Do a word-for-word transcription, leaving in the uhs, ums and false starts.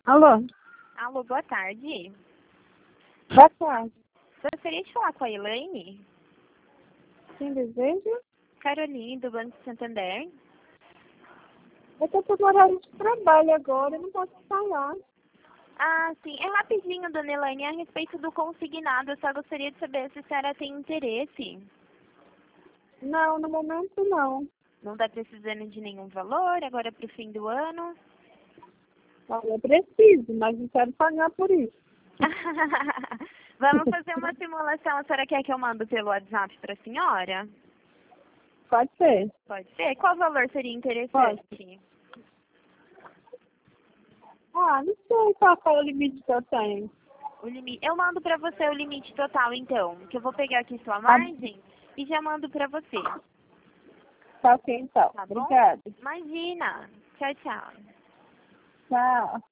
Alô? Alô, boa tarde. Boa tarde. Gostaria de falar com a Elaine? Quem deseja? Caroline, do Banco Santander. Eu estou por horário de trabalho agora, eu não posso falar. Ah, sim. É rapidinho, dona Elaine, a respeito do consignado. Eu só gostaria de saber se a senhora tem interesse. Não, no momento não. Não está precisando de nenhum valor, agora para o fim do ano. Olha, eu preciso, mas não quero pagar por isso. Vamos fazer uma simulação. A senhora quer que eu mando pelo WhatsApp para a senhora? Pode ser. Pode ser. Qual valor seria interessante? Pode. Ah, não sei qual é o limite que eu tenho. O limite. Eu mando para você o limite total, então. Que eu vou pegar aqui sua margem e já mando para você. Tá ok, então. Tá bom? Obrigada. Imagina. Tchau, tchau. Tchau.